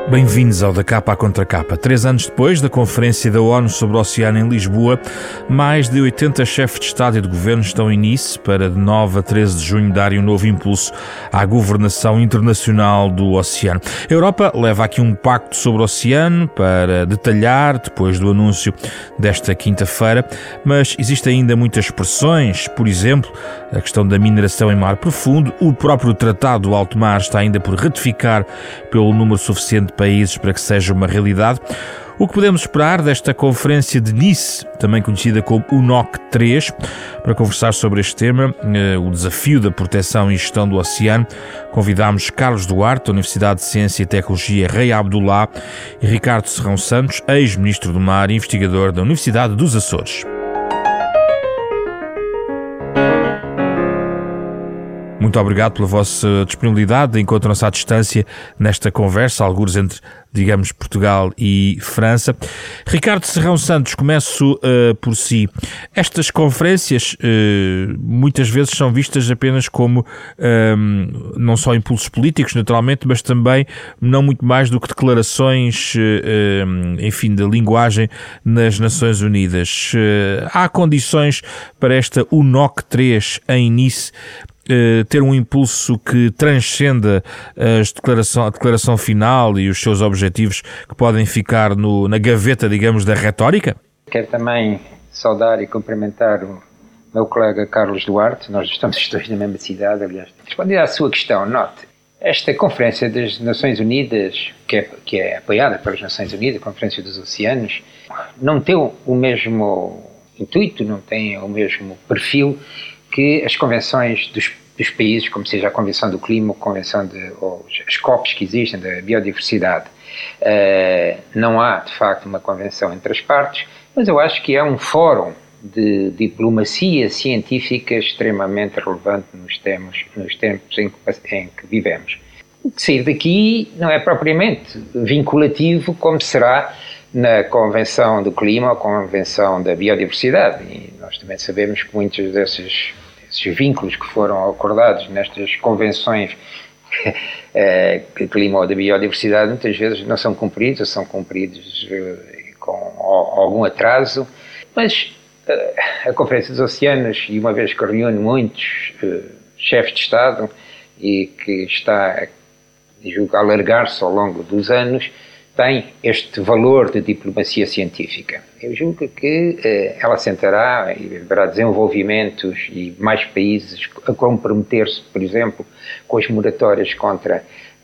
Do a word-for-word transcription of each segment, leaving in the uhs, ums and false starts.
Bem-vindos ao Da Capa à Contra Capa. Três anos depois da Conferência da ONU sobre o Oceano em Lisboa, mais de oitenta chefes de Estado e de Governo estão em Nice para, de nove a treze de junho, darem um novo impulso à governação internacional do oceano. A Europa leva aqui um pacto sobre o oceano para detalhar, depois do anúncio desta quinta-feira, mas existem ainda muitas pressões, por exemplo, a questão da mineração em mar profundo. O próprio Tratado do Alto Mar está ainda por ratificar pelo número suficiente de países para que seja uma realidade. O que podemos esperar desta Conferência de Nice, também conhecida como U N O C três, para conversar sobre este tema, o desafio da proteção e gestão do oceano, convidámos Carlos Duarte, da Universidade de Ciência e Tecnologia Rei Abdullah, e Ricardo Serrão Santos, ex-ministro do Mar e investigador da Universidade dos Açores. Muito obrigado pela vossa disponibilidade. Encontram-se à distância nesta conversa, algures entre, digamos, Portugal e França. Ricardo Serrão Santos, começo uh, por si. Estas conferências uh, muitas vezes são vistas apenas como um, não só impulsos políticos, naturalmente, mas também não muito mais do que declarações, uh, enfim, de linguagem nas Nações Unidas. Uh, há condições para esta U N O C três em Nice ter um impulso que transcenda as declaração, a declaração final e os seus objetivos que podem ficar no, na gaveta, digamos, da retórica? Quero também saudar e cumprimentar o meu colega Carlos Duarte. Nós estamos os dois na mesma cidade, aliás. Respondendo à sua questão, note, esta Conferência das Nações Unidas, que é, que é apoiada pelas Nações Unidas, a Conferência dos Oceanos, não tem o mesmo intuito, não tem o mesmo perfil que as convenções dos, dos países, como seja a Convenção do Clima, a Convenção de, ou as COPs que existem, da biodiversidade. Uh, não há, de facto, uma convenção entre as partes, mas eu acho que é um fórum de diplomacia científica extremamente relevante nos tempos, nos tempos em, que, em que vivemos. Sair daqui não é propriamente vinculativo como será na Convenção do Clima ou Convenção da Biodiversidade, e nós também sabemos que muitos desses, desses vínculos que foram acordados nestas convenções do clima ou da biodiversidade muitas vezes não são cumpridos, ou são cumpridos com algum atraso, mas a Conferência dos Oceanos, e uma vez que reúne muitos chefes de Estado e que está, julgo, a alargar-se ao longo dos anos, tem este valor de diplomacia científica. Eu julgo que eh, ela assentará e haverá desenvolvimentos e mais países a comprometer-se, por exemplo, com as moratórias contra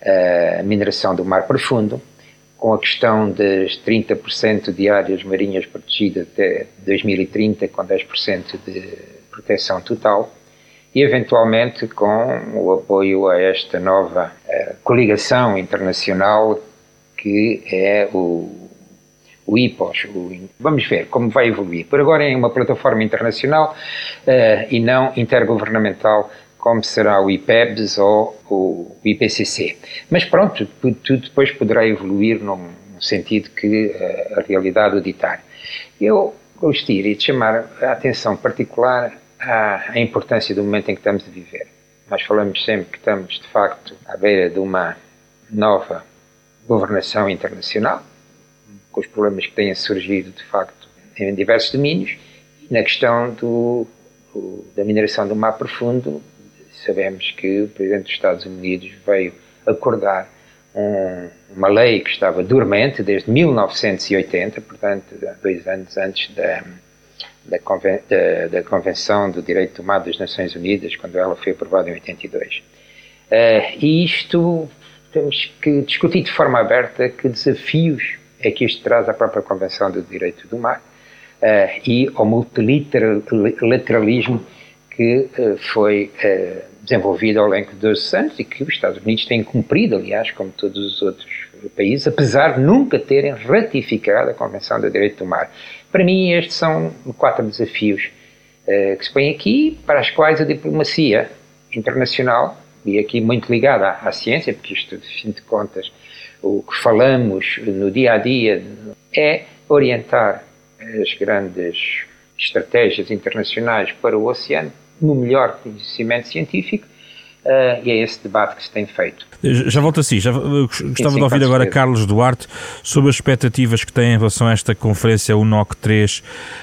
a mineração do mar profundo, com a questão das trinta por cento de áreas marinhas protegidas até dois mil e trinta, com dez por cento de proteção total, e eventualmente com o apoio a esta nova eh, coligação internacional que é o, o I P O S. O, vamos ver como vai evoluir. Por agora é uma plataforma internacional uh, e não intergovernamental, como será o I P E B S ou o I P C C. Mas pronto, tudo depois poderá evoluir num, num sentido que uh, a realidade o ditar. Eu gostaria de chamar a atenção particular à, à importância do momento em que estamos a viver. Nós falamos sempre que estamos, de facto, à beira de uma nova governação internacional, com os problemas que têm surgido, de facto, em diversos domínios, e na questão do, do, da mineração do mar profundo, sabemos que o Presidente dos Estados Unidos veio acordar um, uma lei que estava dormente desde mil novecentos e oitenta, portanto, dois anos antes da, da, conven, da, da Convenção do Direito do Mar das Nações Unidas, quando ela foi aprovada em oitenta e dois. Uh, e isto temos que discutir de forma aberta que desafios é que isto traz à própria Convenção do Direito do Mar uh, e ao multilateralismo que uh, foi uh, desenvolvido ao longo de doze anos e que os Estados Unidos têm cumprido, aliás, como todos os outros países, apesar de nunca terem ratificado a Convenção do Direito do Mar. Para mim, estes são quatro desafios uh, que se põem aqui, para os quais a diplomacia internacional, e aqui muito ligada à, à ciência, porque isto, de fim de contas, o que falamos no dia-a-dia é orientar as grandes estratégias internacionais para o oceano no melhor conhecimento científico, Uh, e é esse debate que se tem feito. Já volto assim, já gostava sim, sim, de ouvir agora Carlos Duarte sobre as expectativas que tem em relação a esta conferência U N O C três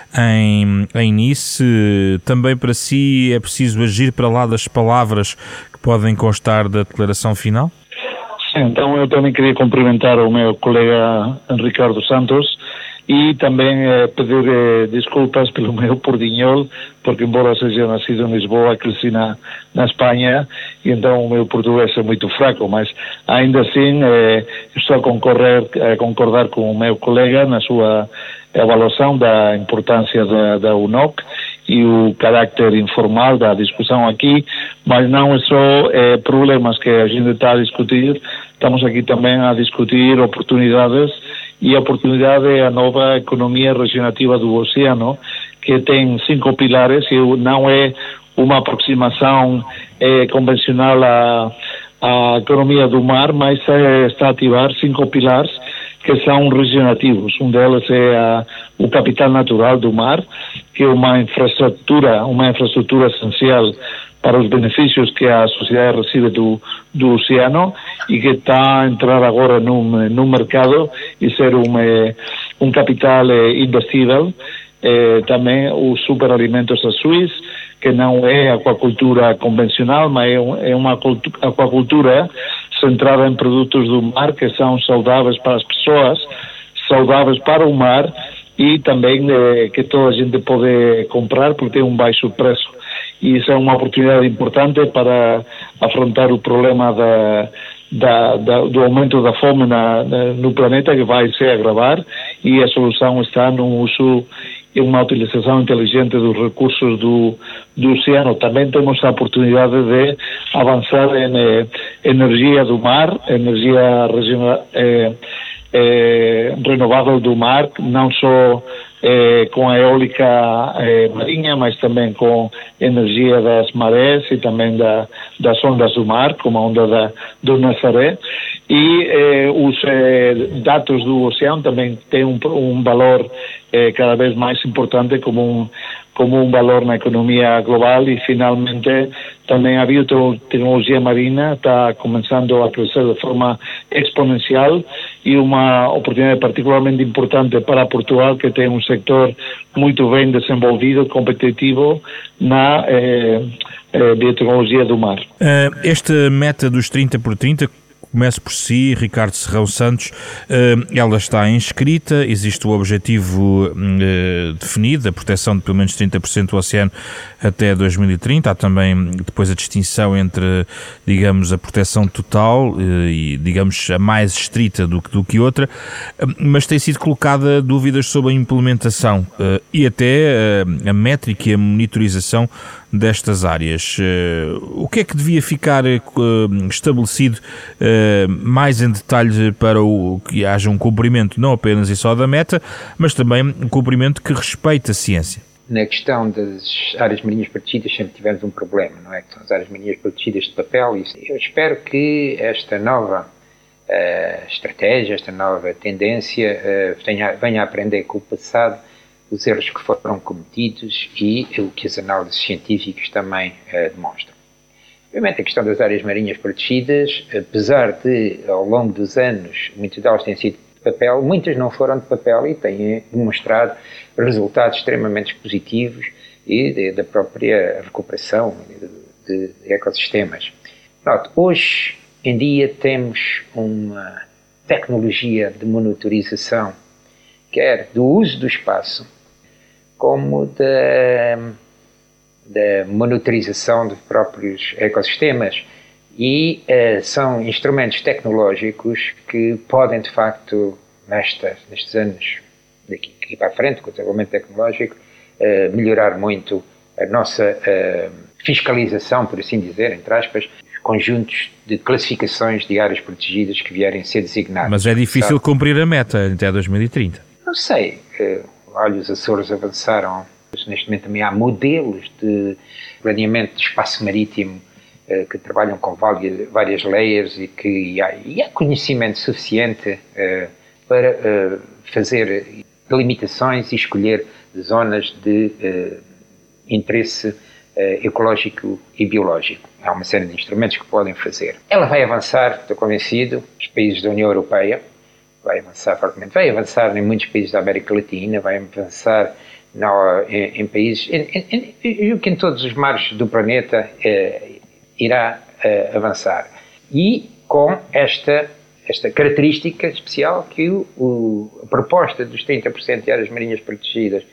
em, em Nice. Também para si é preciso agir para lá das palavras que podem constar da declaração final? Sim, então eu também queria cumprimentar o meu colega Ricardo Santos e também eh, pedir eh, desculpas pelo meu portunhol, porque embora seja nascido em Lisboa, cresci na, na Espanha, e então o meu português é muito fraco, mas ainda assim eh, estou a, concorrer, a concordar com o meu colega na sua avaliação da importância da, da U N O C e o carácter informal da discussão aqui, mas não é só eh, problemas que a gente está a discutir, estamos aqui também a discutir oportunidades, e a oportunidade é a nova economia regenerativa do oceano, que tem cinco pilares e não é uma aproximação eh, convencional à, à economia do mar, mas é, está a ativar cinco pilares que são regenerativos. Um deles é a, o capital natural do mar, que é uma infraestrutura, uma infraestrutura essencial para os benefícios que a sociedade recebe do, do oceano e que está a entrar agora no, no mercado e ser um, um capital investível. Eh, também os superalimentos azuis, que não é aquacultura convencional, mas é, um, é uma aquacultura centrada em produtos do mar que são saudáveis para as pessoas, saudáveis para o mar e também eh, que toda a gente pode comprar porque tem um baixo preço. E isso é uma oportunidade importante para afrontar o problema da, da, da, do aumento da fome na, na, no planeta, que vai se agravar, e a solução está no uso e uma utilização inteligente dos recursos do, do oceano. Também temos a oportunidade de avançar em eh, energia do mar, energia regional, eh, eh, renovável do mar, não só eh, com a eólica eh, marinha, mas também com energia das marés e também da, das ondas do mar, como a onda da, do Nazaré. E eh, os eh, dados do oceano também têm um, um valor eh, cada vez mais importante como um, como um valor na economia global e, finalmente, também a biotecnologia marina está começando a crescer de forma exponencial e uma oportunidade particularmente importante para Portugal, que tem um sector muito bem desenvolvido, competitivo na eh, eh, biotecnologia do mar. Esta meta dos trinta por trinta, começo por si, Ricardo Serrão Santos, ela está inscrita, existe o objetivo definido, a proteção de pelo menos trinta por cento do oceano até dois mil e trinta, há também depois a distinção entre, digamos, a proteção total e, digamos, a mais estrita do que, do que outra, mas tem sido colocada dúvidas sobre a implementação e até a métrica e a monitorização destas áreas. O que é que devia ficar estabelecido mais em detalhe para o, que haja um cumprimento não apenas e só da meta, mas também um cumprimento que respeite a ciência? Na questão das áreas marinhas protegidas sempre tivemos um problema, não é? Que são as áreas marinhas protegidas de papel. E eu espero que esta nova uh, estratégia, esta nova tendência uh, tenha, venha a aprender com o passado os erros que foram cometidos e o que as análises científicas também uh, demonstram. Obviamente, a questão das áreas marinhas protegidas, apesar de, ao longo dos anos, muitas delas têm sido de papel, muitas não foram de papel e têm demonstrado resultados extremamente positivos e de, da própria recuperação de, de ecossistemas. Note, hoje em dia temos uma tecnologia de monitorização, quer do uso do espaço, como da, da monitorização dos próprios ecossistemas, e uh, são instrumentos tecnológicos que podem, de facto, nesta, nestes anos daqui, daqui para a frente, com o desenvolvimento tecnológico, uh, melhorar muito a nossa uh, fiscalização, por assim dizer, entre aspas, conjuntos de classificações de áreas protegidas que vierem a ser designadas. Mas é difícil sabe? cumprir a meta até dois mil e trinta. Não sei. Uh, olha, os Açores avançaram. Neste momento também há modelos de planeamento de espaço marítimo uh, que trabalham com várias, várias layers e que e há, e há conhecimento suficiente uh, para uh, fazer delimitações e escolher zonas de uh, interesse ecológico e biológico. Há uma série de instrumentos que podem fazer. Ela vai avançar, estou convencido, os países da União Europeia, vai avançar fortemente, vai avançar em muitos países da América Latina, vai avançar no, em, em países, e que em todos os mares do planeta eh, irá eh, avançar. E com esta, esta característica especial que o, o, a proposta dos trinta por cento de áreas marinhas protegidas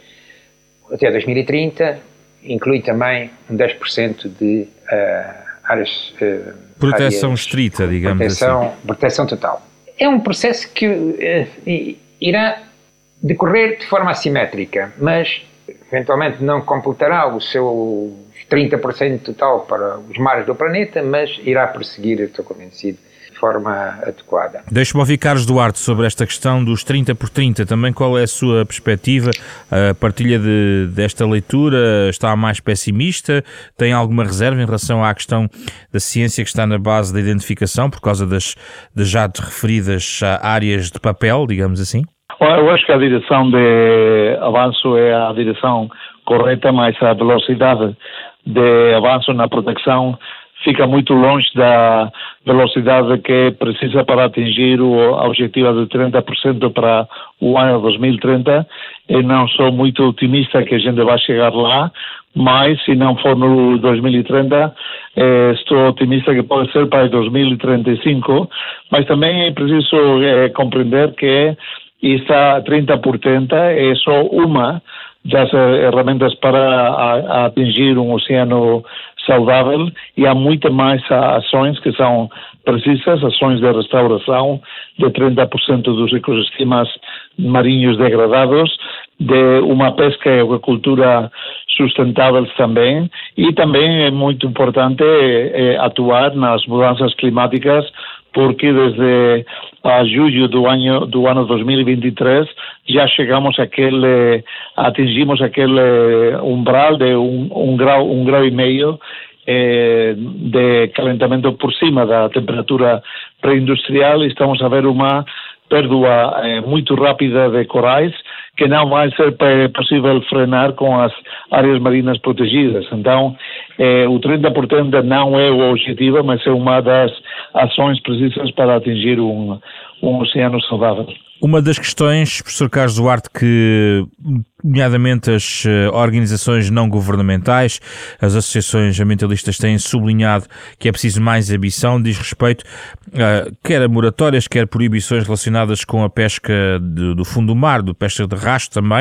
até dois mil e trinta inclui também um dez por cento de uh, áreas... Uh, proteção áreas, estrita, digamos proteção, assim. Proteção total. É um processo que uh, irá decorrer de forma assimétrica, mas eventualmente não completará o seu trinta por cento total para os mares do planeta, mas irá prosseguir, estou convencido, de forma adequada. Deixe-me ouvir Carlos Duarte sobre esta questão dos trinta por trinta. Também qual é a sua perspectiva? A partilha de, desta leitura está mais pessimista? Tem alguma reserva em relação à questão da ciência que está na base da identificação, por causa das, das já referidas áreas de papel, digamos assim? Eu acho que a direção de avanço é a direção correta, mas a velocidade de avanço na proteção fica muito longe da velocidade que precisa para atingir o objetivo de trinta por cento para o ano dois mil e trinta. Eu não sou muito otimista que a gente vai chegar lá, mas se não for no dois mil e trinta, eh, estou otimista que pode ser para dois mil e trinta e cinco, mas também é preciso eh, compreender que esta trinta por cento é só uma das ferramentas para a, a atingir um oceano saudável, e há muitas mais ações que são precisas, ações de restauração de trinta por cento dos ecossistemas marinhos degradados, de uma pesca e aquacultura sustentável também, e também é muito importante é, atuar nas mudanças climáticas, porque desde a julho do ano do ano dois mil e vinte e três já chegamos àquele, atingimos aquele umbral de um, um grau, um grau e meio eh, de calentamento por cima da temperatura pré-industrial, e estamos a ver uma perda eh, muito rápida de corais, que não vai ser possível frenar com as áreas marinhas protegidas. Então, eh, o trinta por cento não é o objetivo, mas é uma das ações precisas para atingir um, um oceano saudável. Uma das questões, professor Carlos Duarte, que nomeadamente as organizações não governamentais, as associações ambientalistas têm sublinhado que é preciso mais ambição, diz respeito uh, quer a moratórias, quer proibições relacionadas com a pesca de, do fundo do mar, do pesca de rastro também.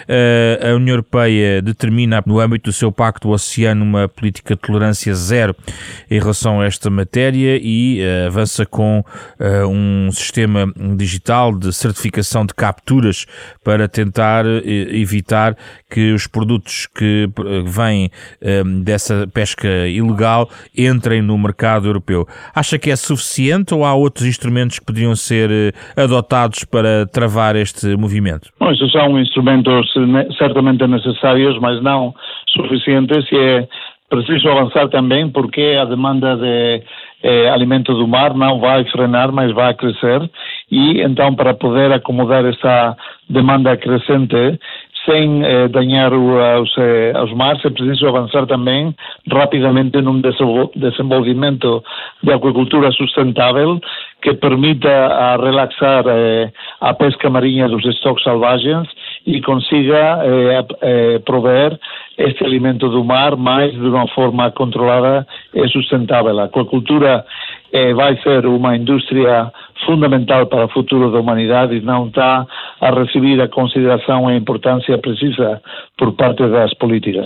Uh, a União Europeia determina no âmbito do seu Pacto do Oceano uma política de tolerância zero em relação a esta matéria e uh, avança com uh, um sistema digital de certificação de capturas para tentar uh, evitar que os produtos que vêm um, dessa pesca ilegal entrem no mercado europeu. Acha que é suficiente ou há outros instrumentos que poderiam ser uh, adotados para travar este movimento? Bom, esses são instrumentos certamente necessários, mas não suficientes, e é preciso avançar também porque a demanda de eh, alimento do mar não vai frenar, mas vai crescer, e então para poder acomodar essa demanda crescente sem eh, danhar o, aos, eh, aos mares, é preciso avançar também rapidamente num desenvolvimento de aquacultura sustentável que permita a relaxar eh, a pesca marinha dos estoques selvagens e consiga eh, eh, prover este alimento do mar mais de uma forma controlada e sustentável. A aquacultura eh, vai ser uma indústria fundamental para o futuro da humanidade e não está a receber a consideração e a importância precisa por parte das políticas.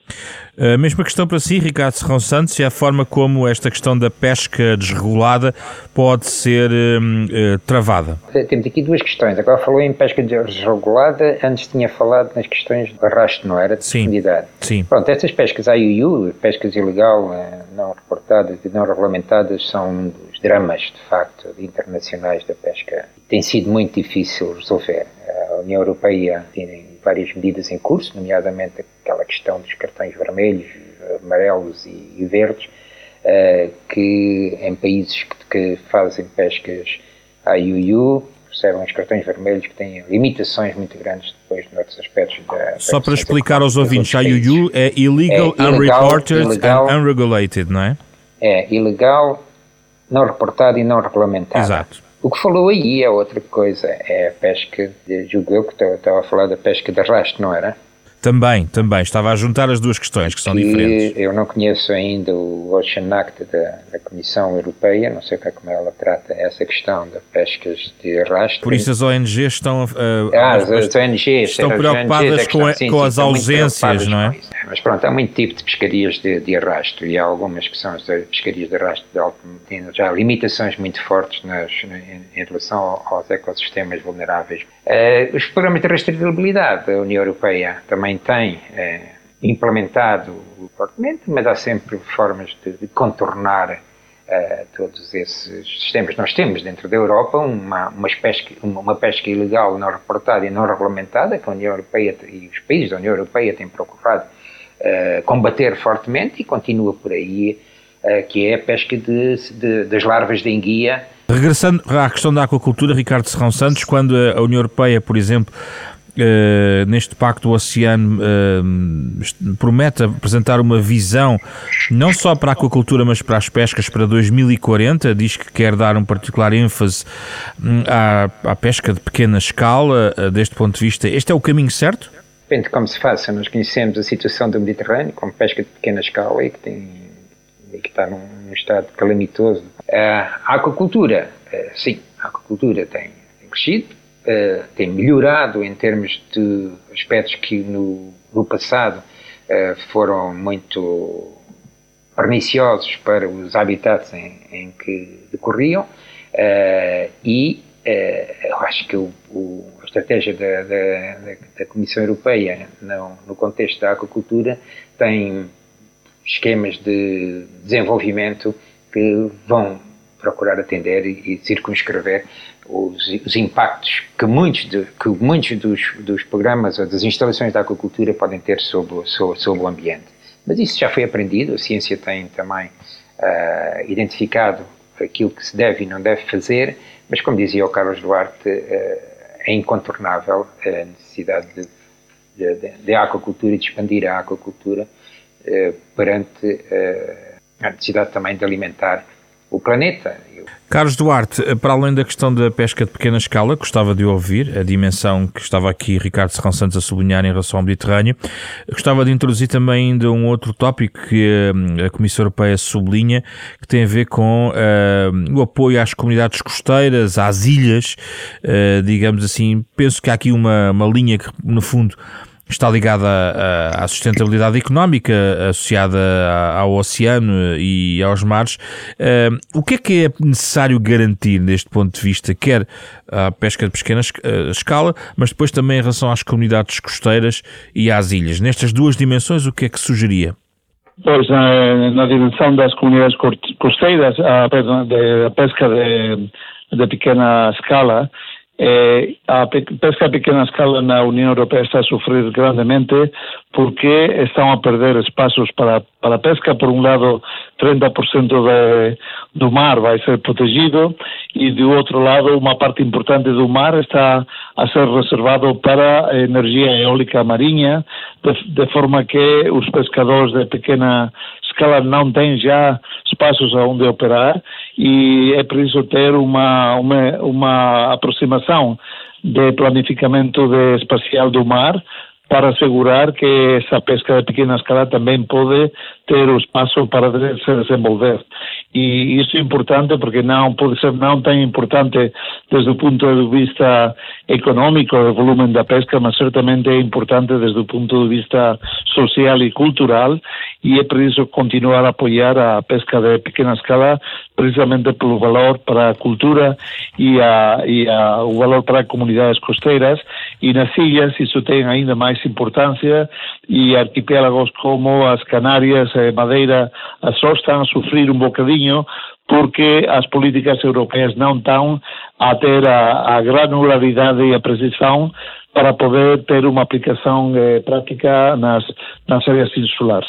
A mesma questão para si, Ricardo Serrão Santos, é a forma como esta questão da pesca desregulada pode ser hum, uh, travada. Temos aqui duas questões. Agora falou em pesca desregulada, antes tinha falado nas questões do arrasto, não era? De Sim. profundidade. Sim. Pronto, estas pescas I U U, pescas ilegal, não reportadas e não regulamentadas, são um dos dramas, de facto, internacionais da pesca. Tem sido muito difícil resolver. A União Europeia tem várias medidas em curso, nomeadamente aquela questão dos cartões vermelhos, amarelos e, e verdes, uh, que em países que, que fazem pescas I U U recebem os cartões vermelhos que têm limitações muito grandes de depois noutros aspectos da... Só da para explicar aos ouvintes, a I U U é Illegal, é ilegal Unreported ilegal, and Unregulated, não é? É ilegal, não reportado e não regulamentado. Exato. O que falou aí é outra coisa, é a pesca, de, julgo eu que estava a falar da pesca de arrasto, não era? Também, também. Estava a juntar as duas questões, que são que diferentes. Eu não conheço ainda o Ocean Act da, da Comissão Europeia, não sei como ela trata essa questão da pescas de arrasto. Por isso as O N Gs estão... Uh, ah, as, as O N Gs. Estão preocupadas O N Gs com, a, sim, com sim, as ausências, não é? Mas pronto, há muito tipo de pescarias de, de arrasto e há algumas que são as pescarias de arrasto de alto, têm já limitações muito fortes nas, em, em relação aos ecossistemas vulneráveis. Uh, os programas de rastreabilidade da União Europeia também têm uh, implementado fortemente, mas há sempre formas de, de contornar uh, todos esses sistemas. Nós temos dentro da Europa uma, uma, pesca, uma, uma pesca ilegal não reportada e não regulamentada que a União Europeia e os países da União Europeia têm procurado uh, combater fortemente e continua por aí, uh, que é a pesca de, de, das larvas de enguia. Regressando à questão da aquacultura, Ricardo Serrão Santos, quando a União Europeia, por exemplo, Uh, neste Pacto do Oceano uh, promete apresentar uma visão não só para a aquacultura mas para as pescas para dois mil e quarenta, diz que quer dar um particular ênfase um, à, à pesca de pequena escala. Uh, deste ponto de vista, este é o caminho certo? Depende de como se faça. Nós conhecemos a situação do Mediterrâneo como pesca de pequena escala e que, tem, e que está num, num estado calamitoso. Uh, a aquacultura, uh, sim, a aquacultura tem, tem crescido, Uh, tem melhorado em termos de aspectos que no, no passado uh, foram muito perniciosos para os habitats em, em que decorriam uh, e uh, eu acho que o, o, a estratégia da, da, da Comissão Europeia no, no contexto da aquacultura tem esquemas de desenvolvimento que vão procurar atender e, e circunscrever os, os impactos que muitos, de, que muitos dos, dos programas ou das instalações da aquacultura podem ter sobre, sobre, sobre o ambiente. Mas isso já foi aprendido, a ciência tem também uh, identificado aquilo que se deve e não deve fazer, mas como dizia o Carlos Duarte, uh, é incontornável a necessidade de, de, de, de aquacultura e de expandir a aquacultura uh, perante uh, a necessidade também de alimentar o planeta. Carlos Duarte, para além da questão da pesca de pequena escala, gostava de ouvir a dimensão que estava aqui Ricardo Serrão Santos a sublinhar em relação ao Mediterrâneo. Gostava de introduzir também ainda um outro tópico que a Comissão Europeia sublinha, que tem a ver com uh, o apoio às comunidades costeiras, às ilhas, uh, digamos assim. Penso que há aqui uma, uma linha que, no fundo, está ligada à sustentabilidade económica associada ao oceano e aos mares. Uh, o que é que é necessário garantir neste ponto de vista, quer a pesca de pequena escala, mas depois também em relação às comunidades costeiras e às ilhas? Nestas duas dimensões, o que é que sugeria? Pois, na, na dimensão das comunidades costeiras, a, a pesca de, de pequena escala, Eh, a pesca a pequena escala na União Europeia está a sofrer grandemente porque estão a perder espaços para, para a pesca. Por um lado, trinta por cento de, do mar vai ser protegido e, do outro lado, uma parte importante do mar está a ser reservado para a energia eólica marinha, de, de forma que os pescadores de pequena escala não têm já espaços onde operar e é preciso ter uma, uma, uma aproximação de planificamento de espacial do mar para assegurar que essa pesca de pequena escala também pode ter o espaço para se desenvolver. E isso é importante porque não pode ser não tão importante desde o ponto de vista econômico, do volume da pesca, mas certamente é importante desde o ponto de vista social e cultural, e é preciso continuar a apoiar a pesca de pequena escala precisamente pelo valor para a cultura e, a, e a, o valor para as comunidades costeiras. E nas ilhas isso tem ainda mais importância, e arquipélagos como as Canárias, Madeira, Açores estão a sofrer um bocadinho porque as políticas europeias não estão a ter a, a granularidade e a precisão para poder ter uma aplicação eh, prática nas, nas áreas insulares.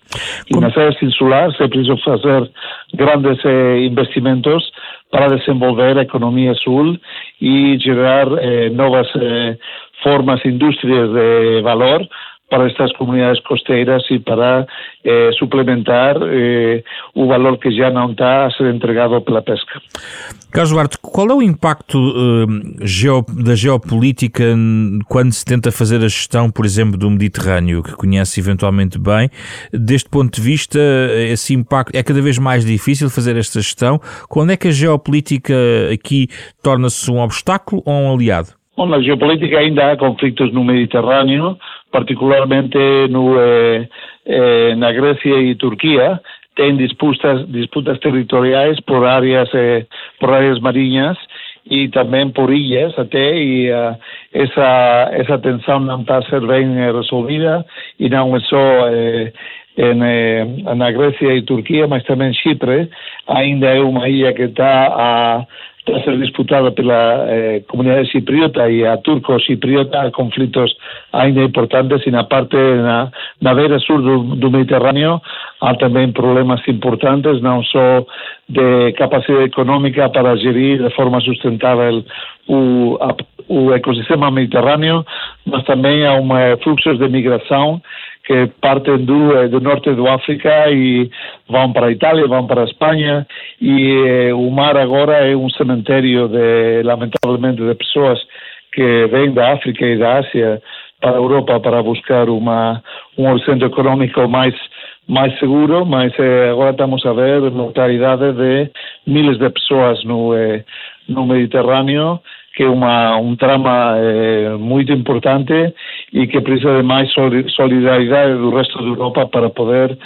E nas áreas insulares é preciso fazer grandes eh, investimentos para desenvolver a economia sul e gerar eh, novas eh, formas, indústrias de valor para estas comunidades costeiras e para eh, suplementar eh, o valor que já não está a ser entregado pela pesca. Carlos Duarte, qual é o impacto uh, geo, da geopolítica quando se tenta fazer a gestão, por exemplo, do Mediterrâneo, que conhece eventualmente bem? Deste ponto de vista, esse impacto é cada vez mais difícil fazer esta gestão. Quando é que a geopolítica aqui torna-se um obstáculo ou um aliado? Bom, na geopolítica ainda há conflitos no Mediterrâneo, particularmente no, eh, eh, na Grécia e Turquia, tem disputas, disputas territoriais por áreas, eh, por áreas marinhas e também por ilhas até, e uh, essa, essa tensão não está a ser bem resolvida, e não é só eh, em, eh, na Grécia e Turquia, mas também Chipre ainda é uma ilha que está a está a ser disputada pela eh, comunidade cipriota e a turco-cipriota, há conflitos ainda importantes, e na parte, na, na beira sul do, do Mediterrâneo há também problemas importantes, não só de capacidade econômica para gerir de forma sustentável o, a, o ecossistema mediterrâneo, mas também há um fluxos de migração que partem do, do norte do África e vão para a Itália, vão para a Espanha, e eh, o mar agora é um cemitério, de, lamentavelmente, de pessoas que vêm da África e da Ásia para a Europa para buscar uma, um horizonte econômico mais, mais seguro, mas eh, agora estamos a ver a mortalidade de miles de pessoas no, eh, no Mediterrâneo, que é uma, um trama eh, muito importante e que precisa de mais solidariedade do resto da Europa para poder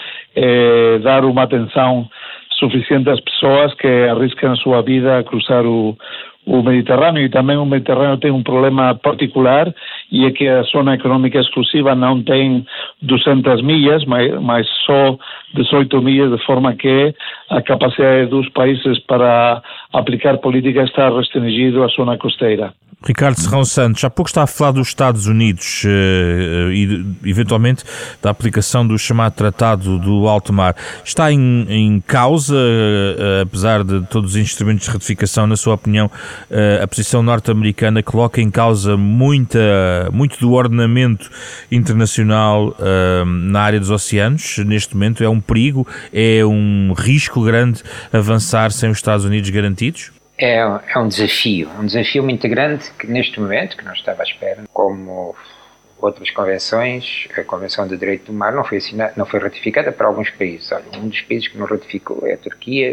eh, dar uma atenção suficiente às pessoas que arriscam a sua vida a cruzar o, o Mediterrâneo. E também o Mediterrâneo tem um problema particular, e é que a zona econômica exclusiva não tem duzentas milhas, mas, mas só dezoito milhas, de forma que a capacidade dos países para aplicar políticas está restringido à zona costeira. Ricardo Serrão Santos, há pouco está a falar dos Estados Unidos uh, e, eventualmente, da aplicação do chamado Tratado do Alto Mar. Está em, em causa, uh, apesar de todos os instrumentos de ratificação, na sua opinião, uh, a posição norte-americana coloca em causa muita, muito do ordenamento internacional uh, na área dos oceanos? Neste momento é um perigo, é um risco grande avançar sem os Estados Unidos garantidos? É, é um desafio, um desafio muito grande que neste momento, que não estava à espera, como outras convenções, a Convenção do Direito do Mar não foi assinada, não foi ratificada para alguns países. Olha, um dos países que não ratificou é a Turquia,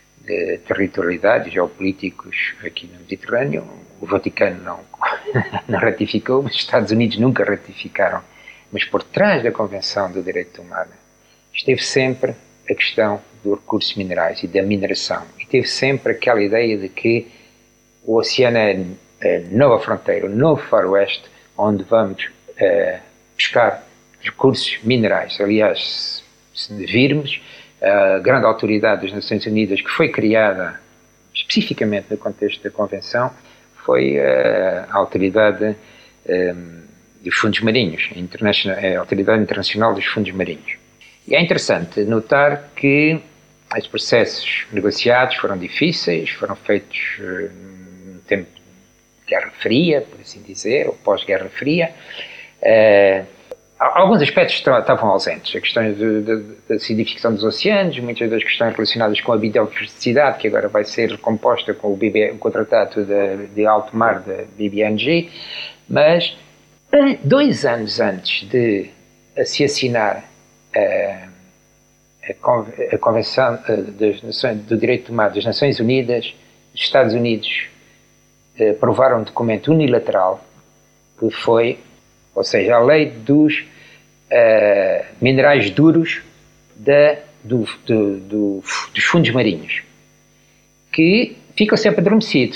de territorialidade e geopolíticos aqui no Mediterrâneo. O Vaticano não, não ratificou, mas os Estados Unidos nunca ratificaram. Mas por trás da Convenção do Direito do Mar esteve sempre a questão dos recursos minerais e da mineração. E teve sempre aquela ideia de que o oceano é a nova fronteira, o novo faroeste, onde vamos uh, pescar recursos minerais. Aliás, se virmos, a grande autoridade das Nações Unidas, que foi criada especificamente no contexto da Convenção, foi uh, a autoridade um, dos fundos marinhos, a Autoridade Internacional dos Fundos Marinhos. E é interessante notar que os processos negociados foram difíceis, foram feitos uh, no tempo de Guerra Fria, por assim dizer, ou pós-Guerra Fria. Uh, alguns aspectos estavam ausentes, a questão da acidificação dos oceanos, muitas das questões relacionadas com a biodiversidade, que agora vai ser recomposta com o, B B, com o Tratado de, de Alto Mar da B B N G, mas dois anos antes de se assinar a a Convenção das Nações, do Direito do Mar das Nações Unidas, os Estados Unidos aprovaram um documento unilateral que foi, ou seja, a lei dos uh, minerais duros da, do, do, do, dos fundos marinhos, que ficam sempre adormecido.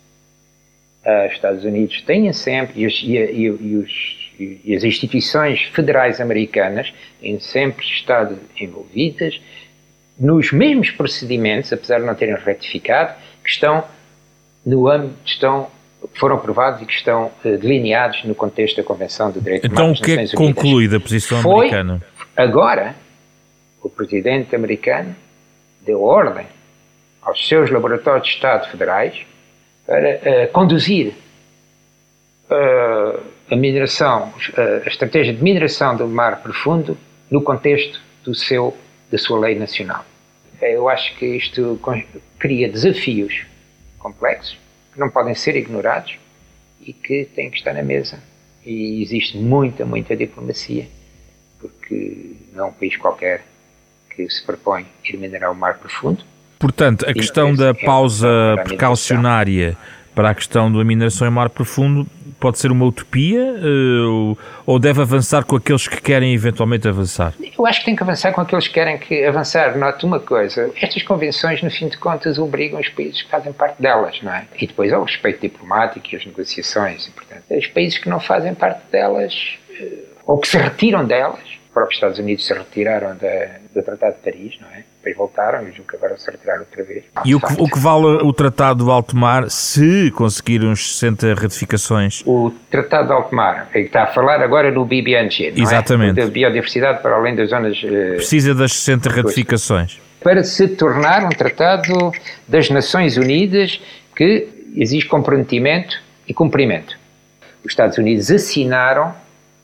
Uh, os Estados Unidos têm sempre, e, os, e, e, e os e as instituições federais americanas têm sempre estado envolvidas nos mesmos procedimentos, apesar de não terem ratificado, que estão no âmbito, estão, foram aprovados e que estão uh, delineados no contexto da Convenção do Direito do Mar das Nações Unidas. Então o que é que conclui da posição Foi, americana? Agora, o presidente americano deu ordem aos seus laboratórios de Estado federais para uh, conduzir uh, a mineração, a estratégia de mineração do mar profundo no contexto do seu, da sua lei nacional. Eu acho que isto cria desafios complexos que não podem ser ignorados e que têm que estar na mesa. E existe muita, muita diplomacia, porque não é um país qualquer que se propõe ir minerar o mar profundo. Portanto, a questão da pausa precaucionária para a questão da mineração em mar profundo pode ser uma utopia uh, ou deve avançar com aqueles que querem eventualmente avançar? Eu acho que tem que avançar com aqueles que querem que avançar. Note uma coisa, estas convenções, no fim de contas, obrigam os países que fazem parte delas, não é? E depois há o respeito diplomático e as negociações. E, portanto, os países que não fazem parte delas, uh, ou que se retiram delas, os próprios Estados Unidos se retiraram da, do Tratado de Paris, não é? Depois voltaram e julgo que agora se retiraram outra vez. E o que, o que vale o Tratado do Alto Mar se conseguir uns sessenta ratificações? O Tratado do Alto Mar, que está a falar agora no B B N G, não Exatamente. É? Da biodiversidade para além das zonas... Uh, Precisa das sessenta ratificações. Para se tornar um Tratado das Nações Unidas que exige comprometimento e cumprimento. Os Estados Unidos assinaram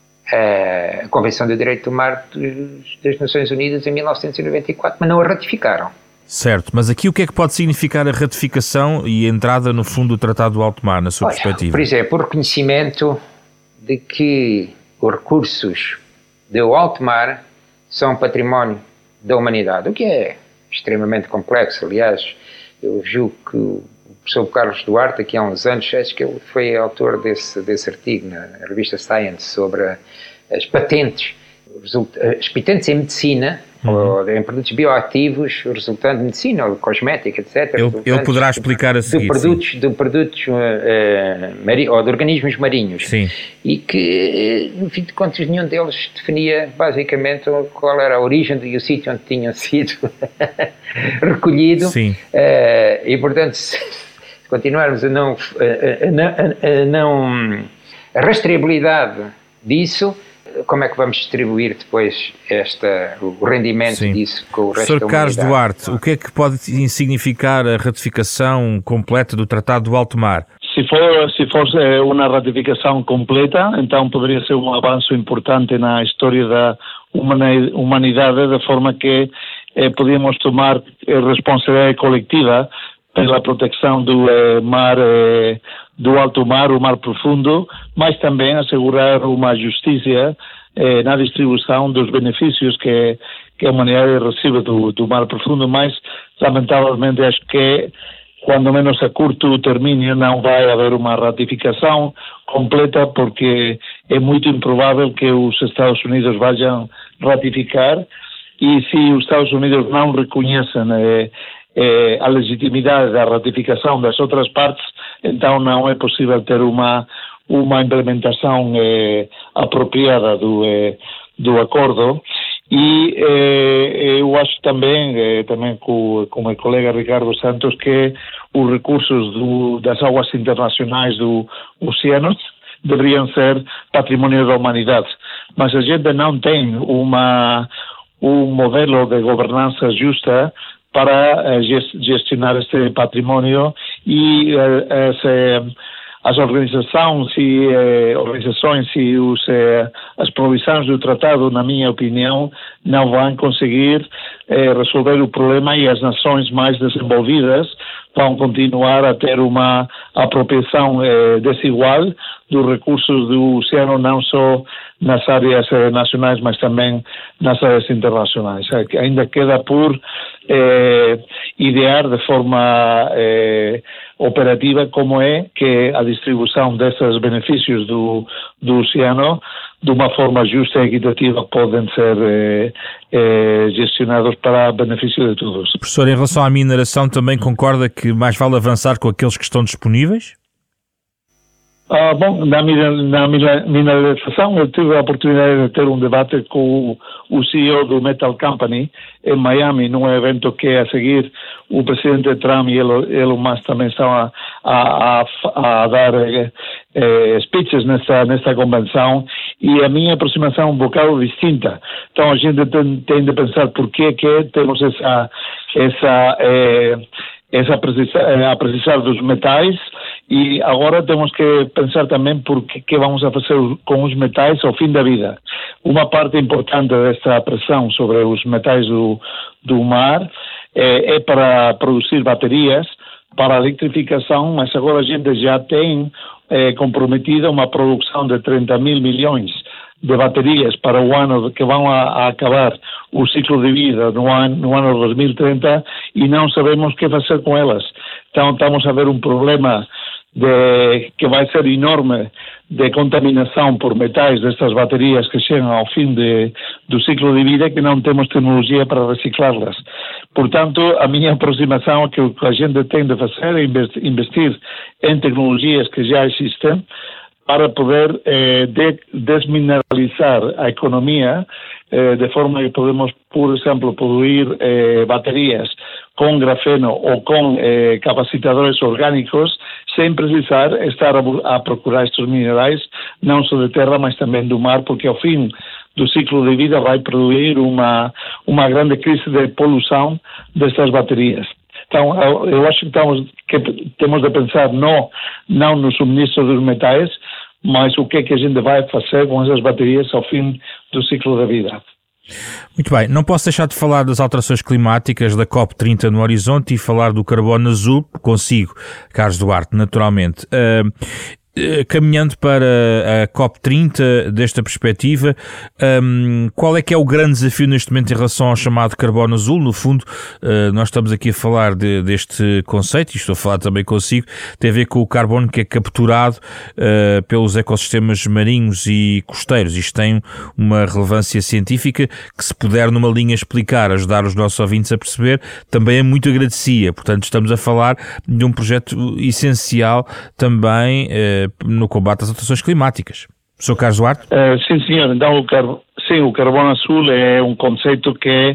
a Convenção do Direito do Mar das Nações Unidas em mil novecentos e noventa e quatro, mas não a ratificaram. Certo, mas aqui o que é que pode significar a ratificação e a entrada no fundo do Tratado do Alto Mar, na sua Olha, perspectiva? Por exemplo, o reconhecimento de que os recursos do alto mar são património da humanidade, o que é extremamente complexo. Aliás, eu julgo que o professor Carlos Duarte, aqui há uns anos, acho que ele foi autor desse, desse artigo na revista Science sobre a, as patentes, as patentes em medicina, uhum. ou em produtos bioativos, resultando de medicina, ou cosmética, etcétera. Ele, ele poderá explicar a seguir. De produtos, de, produtos uh, mari, ou de organismos marinhos. Sim. E que, no fim de contas, nenhum deles definia basicamente qual era a origem e o sítio onde tinham sido recolhidos. Sim. Uh, e, portanto, se continuarmos a não, a, a, a não a rastreabilidade disso, como é que vamos distribuir depois esta, o rendimento Sim. disso com o resto senhor da humanidade? Carlos Duarte, o que é que pode significar a ratificação completa do Tratado do Alto Mar? Se for, se fosse uma ratificação completa, então poderia ser um avanço importante na história da humanidade, de forma que eh, podíamos tomar responsabilidade coletiva pela proteção do eh, mar, eh, do alto mar, o mar profundo, mas também assegurar uma justiça eh, na distribuição dos benefícios que, que a humanidade recebe do, do mar profundo, mas lamentavelmente acho que quando menos a curto termínio não vai haver uma ratificação completa, porque é muito improvável que os Estados Unidos vayam ratificar, e se os Estados Unidos não reconhecem eh, eh, a legitimidade da ratificação das outras partes, então não é possível ter uma, uma implementação eh, apropriada do, eh, do acordo. E eh, eu acho também, eh, também com, com o meu colega Ricardo Santos, que os recursos do, das águas internacionais do oceano deveriam ser patrimônio da humanidade. Mas a gente não tem uma, um modelo de governança justa para eh, gestionar este patrimônio, e eh, esse, as organizações e eh, organizações e os, eh, as provisões do tratado, na minha opinião, não vão conseguir eh, resolver o problema, e as nações mais desenvolvidas vão continuar a ter uma apropriação eh, desigual dos recursos do oceano, não só nas áreas eh, nacionais, mas também nas áreas internacionais. Ainda queda por eh, idear de forma eh, operativa como é que a distribuição desses benefícios do, do oceano, de uma forma justa e equitativa, podem ser eh, eh, gestionados para benefício de todos. Professor, em relação à mineração, também concorda que mais vale avançar com aqueles que estão disponíveis? Ah, bom, na, na mineralização eu tive a oportunidade de ter um debate com o, o C E O do Metal Company em Miami, num evento que a seguir o presidente Trump e Elon Musk também estão a, a, a, a dar eh, eh, speeches nesta, nesta convenção, e a minha aproximação é um bocado distinta. Então a gente tem, tem de pensar por que que temos essa, essa, eh, essa a precisar dos metais, E agora temos que pensar também por que, que vamos a fazer com os metais ao fim da vida. Uma parte importante desta pressão sobre os metais do, do mar é, é para produzir baterias, para a eletrificação, mas agora a gente já tem é, comprometida uma produção de trinta mil milhões de baterias para o ano que vão a, a acabar o ciclo de vida no ano, no ano dois mil e trinta e não sabemos o que fazer com elas. Então estamos a ver um problema de, que vai ser enorme de contaminação por metais destas baterias que chegam ao fim de, do ciclo de vida que não temos tecnologia para reciclá-las. Portanto, a minha aproximação é que o que a gente tem de fazer é investir em tecnologias que já existem para poder eh, de, desmineralizar a economia eh, de forma que podemos, por exemplo, produzir eh, baterias com grafeno ou com eh, capacitadores orgânicos sem precisar estar a, a procurar estes minerais, não só de terra, mas também do mar, porque ao fim do ciclo de vida vai produzir uma, uma grande crise de poluição destas baterias. Então, eu acho que, estamos, que temos de pensar não, não no suministro dos metais, mas o que é que a gente vai fazer com essas baterias ao fim do ciclo da vida. Muito bem, não posso deixar de falar das alterações climáticas da COP trinta no horizonte e falar do carbono azul, consigo, Carlos Duarte, naturalmente. Uh, Caminhando para a COP trinta, desta perspectiva, um, qual é que é o grande desafio neste momento em relação ao chamado carbono azul? No fundo, uh, nós estamos aqui a falar de, deste conceito, e estou a falar também consigo, tem a ver com o carbono que é capturado uh, pelos ecossistemas marinhos e costeiros. Isto tem uma relevância científica que, se puder numa linha explicar, ajudar os nossos ouvintes a perceber, também é muito agradecia. Portanto, estamos a falar de um projeto essencial também uh, no combate às alterações climáticas. senhor Carlos Duarte? Uh, sim, senhor. Então, o, car... sim, o carbono azul é um conceito que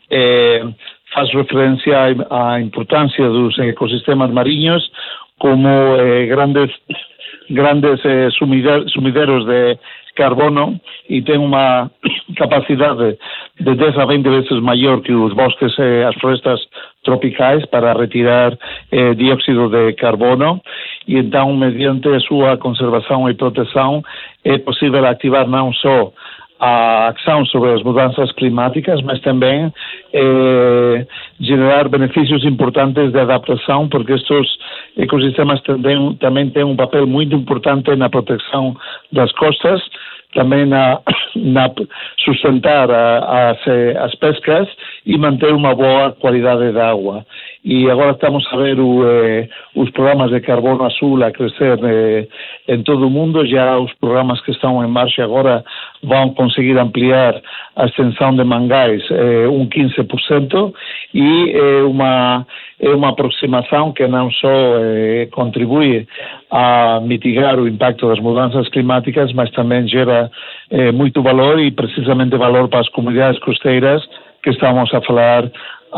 é, faz referência à importância dos ecossistemas marinhos como eh, grandes, grandes eh, sumider... sumideiros de carbono e tem uma capacidade de dez a vinte vezes maior que os bosques e as florestas tropicais para retirar eh, dióxido de carbono e então, mediante a sua conservação e proteção, é possível ativar não só a ação sobre as mudanças climáticas, mas também eh, generar benefícios importantes de adaptação, porque estes ecossistemas também, também têm um papel muito importante na proteção das costas, também na, na sustentar a, as, as pescas e manter uma boa qualidade de água. E agora estamos a ver o, eh, os programas de carbono azul a crescer eh, em todo o mundo. Já os programas que estão em marcha agora vão conseguir ampliar a extensão de mangás eh, um quinze por cento e é eh, uma, é uma aproximação que não só eh, contribui a mitigar o impacto das mudanças climáticas, mas também gera eh, muito valor e precisamente valor para as comunidades costeiras que estamos a falar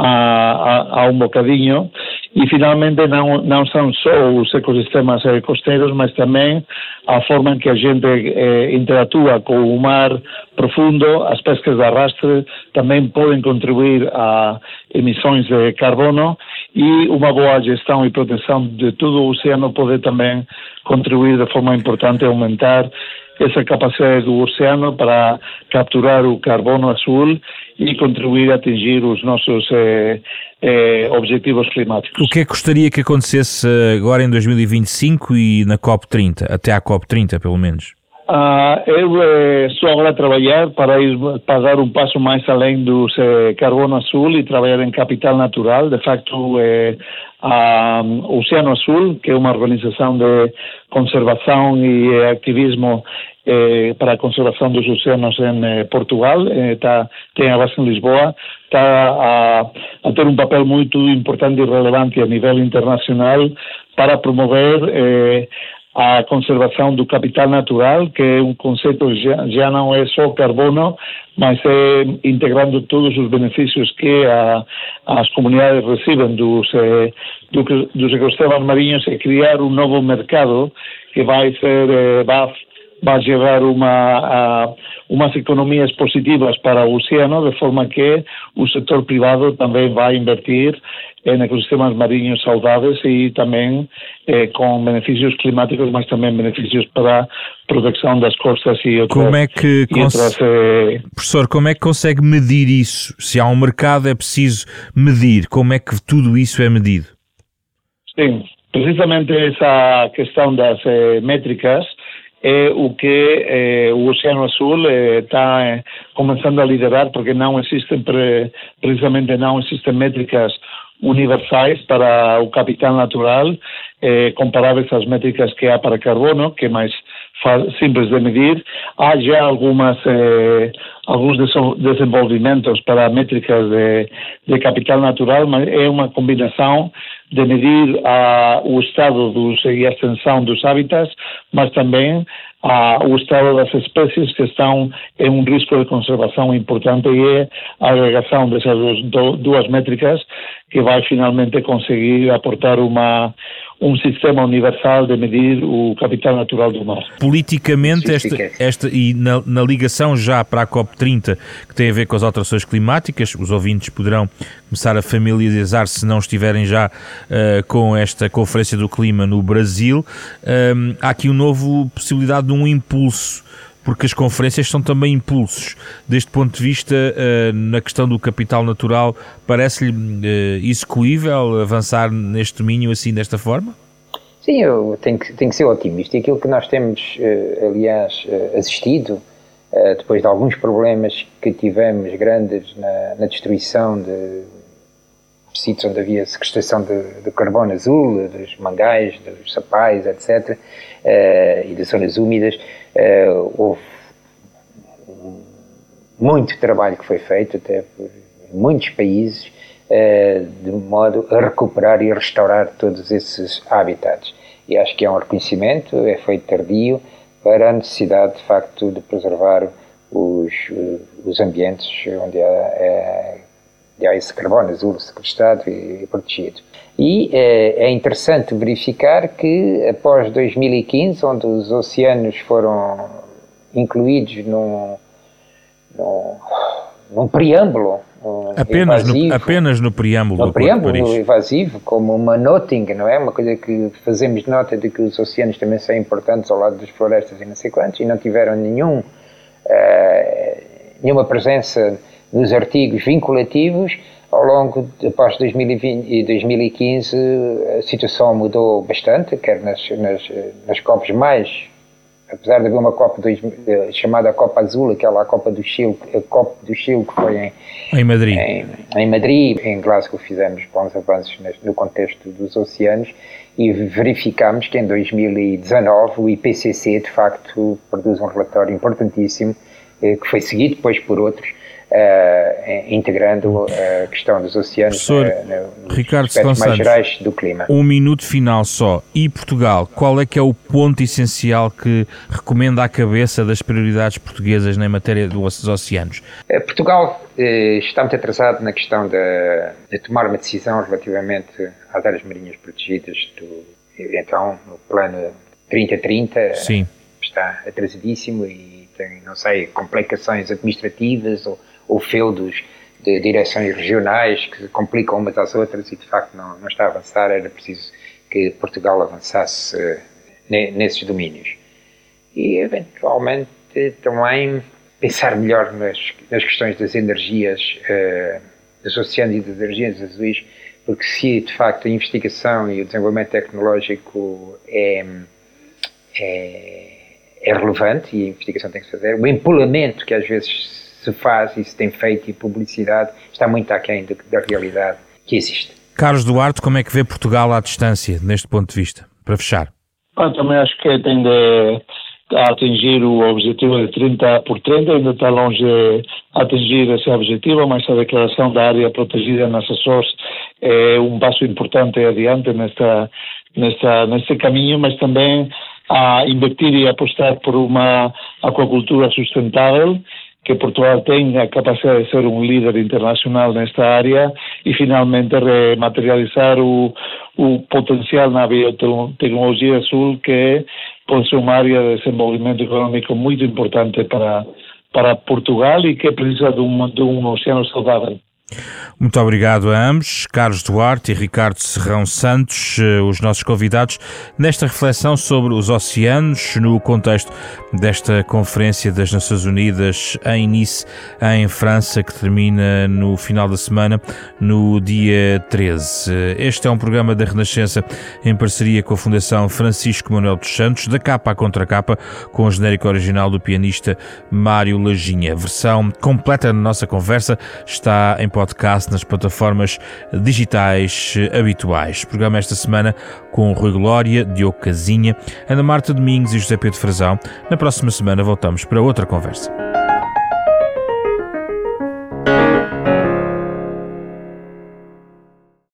há, há um bocadinho. E finalmente não, não são só os ecossistemas costeiros, mas também a forma em que a gente eh, interatua com o mar profundo. As pescas de arrastre também podem contribuir a emissões de carbono e uma boa gestão e proteção de todo o oceano pode também contribuir de forma importante a aumentar essa capacidade do oceano para capturar o carbono azul e contribuir a atingir os nossos eh, eh, objetivos climáticos. O que é que gostaria que acontecesse agora em dois mil e vinte e cinco e na COP trinta, até à COP trinta pelo menos? Ah, eu eh, estou agora a trabalhar para ir para dar um passo mais além do eh, carbono azul e trabalhar em capital natural. De facto, eh, a Oceano Azul, que é uma organização de conservação e eh, ativismo eh, para a conservação dos oceanos em eh, Portugal, eh, tá, tem a base em Lisboa, está a, a ter um papel muito importante e relevante a nível internacional para promover eh, a conservação do capital natural, que é um conceito que já, já não é só carbono, mas é integrando todos os benefícios que a, as comunidades recebem dos, eh, do, dos ecossistemas marinhos e criar um novo mercado que vai ser, eh, vai, vai gerar uma, a, umas economias positivas para o oceano, de forma que o setor privado também vai invertir em ecossistemas marinhos saudáveis e também eh, com benefícios climáticos, mas também benefícios para a proteção das costas e outras... Como é que, cons... outras, eh... professor, como é que consegue medir isso? Se há um mercado é preciso medir, como é que tudo isso é medido? Sim, precisamente essa questão das eh, métricas é o que eh, o Oceano Azul está eh, começando a liderar, porque não existem, pre, precisamente não existem métricas universais para o capital natural, eh, comparáveis às métricas que há para carbono, que é mais simples de medir. Há já algumas, eh, alguns desenvolvimentos para métricas de, de capital natural, mas é uma combinação de medir a, o estado dos, e a extensão dos hábitats, mas também a, o estado das espécies que estão em um risco de conservação importante, e é a agregação dessas duas, duas métricas que vai finalmente conseguir aportar uma, um sistema universal de medir o capital natural do mar. Politicamente, esta, esta, e na, na ligação já para a COP trinta, que tem a ver com as alterações climáticas, os ouvintes poderão começar a familiarizar, se não estiverem já uh, com esta Conferência do Clima no Brasil. Um, há aqui uma nova possibilidade de um impulso, porque as conferências são também impulsos. Deste ponto de vista, uh, na questão do capital natural, parece-lhe uh, execuível avançar neste domínio assim, desta forma? Sim, eu tenho que, tenho que ser otimista. E aquilo que nós temos, uh, aliás, uh, assistido, uh, depois de alguns problemas que tivemos grandes na, na destruição de sítios onde havia sequestração de, de carbono azul, dos mangais, dos sapais, etcétera, uh, e das zonas úmidas, uh, houve muito trabalho que foi feito, até por muitos países, uh, de modo a recuperar e restaurar todos esses habitats. E acho que é um reconhecimento, é feito tardio, para a necessidade, de facto, de preservar os, os ambientes onde há... É, há esse carbono azul sequestrado e, e protegido. E é, é interessante verificar que após dois mil e quinze, onde os oceanos foram incluídos num, num, num preâmbulo um, apenas, evasivo, no, apenas no preâmbulo no do preâmbulo Paris. evasivo, como uma noting, não é? Uma coisa que fazemos nota de que os oceanos também são importantes ao lado das florestas e não sei quantos, e não tiveram nenhum, uh, nenhuma presença nos artigos vinculativos. Ao longo, após dois mil e vinte e dois mil e quinze, a situação mudou bastante, quer nas, nas, nas COPs mais, apesar de haver uma COP dois, chamada Copa Azul, aquela Copa do Chile, a COP do Chile que foi em, em Madrid. Em, em Madrid, em Glasgow fizemos bons avanços no contexto dos oceanos, e verificamos que em dois mil e dezanove o I P C C de facto produz um relatório importantíssimo, que foi seguido depois por outros, Uh, integrando a questão dos oceanos Professor uh, nos Ricardo aspectos mais gerais do clima. Um minuto final só. E Portugal, qual é que é o ponto essencial que recomenda à cabeça das prioridades portuguesas na matéria dos oceanos? Uh, Portugal uh, está muito atrasado na questão de, de tomar uma decisão relativamente às áreas marinhas protegidas. Do, então, no plano trinta trinta Sim. está atrasadíssimo e tem, não sei, complicações administrativas ou ou feudos de direções regionais que complicam umas às outras, e de facto não, não está a avançar. Era preciso que Portugal avançasse uh, ne, nesses domínios. E eventualmente também pensar melhor nas, nas questões das energias, uh, dos oceanos e das energias azuis, porque se de facto a investigação e o desenvolvimento tecnológico é, é, é relevante, e a investigação tem que se fazer, o empolamento que às vezes se faz e se tem feito, e publicidade, está muito aquém da, da realidade que existe. Carlos Duarte, como é que vê Portugal à distância, neste ponto de vista, para fechar? Eu também acho que tem de atingir o objetivo de trinta por trinta, ainda está longe de atingir esse objetivo, mas a declaração da área protegida nas Açores é um passo importante adiante nesta, nesta, neste caminho, mas também a invertir e apostar por uma aquacultura sustentável, que Portugal tem a capacidade de ser um líder internacional nesta área, e finalmente rematerializar o, o potencial na biotecnologia azul, que pode ser uma área de desenvolvimento econômico muito importante para, para Portugal, e que precisa de um, de um oceano saudável. Muito obrigado a ambos, Carlos Duarte e Ricardo Serrão Santos, os nossos convidados, nesta reflexão sobre os oceanos no contexto desta Conferência das Nações Unidas em Nice, em França, que termina no final da semana, no dia treze. Este é um programa da Renascença em parceria com a Fundação Francisco Manuel dos Santos, da capa à contracapa, com o genérico original do pianista Mário Lajinha. A versão completa da nossa conversa está em podcast nas plataformas digitais habituais. O programa esta semana com Rui Glória, Diogo Casinha, Ana Marta Domingos e José Pedro Frazão. Na próxima semana voltamos para outra conversa.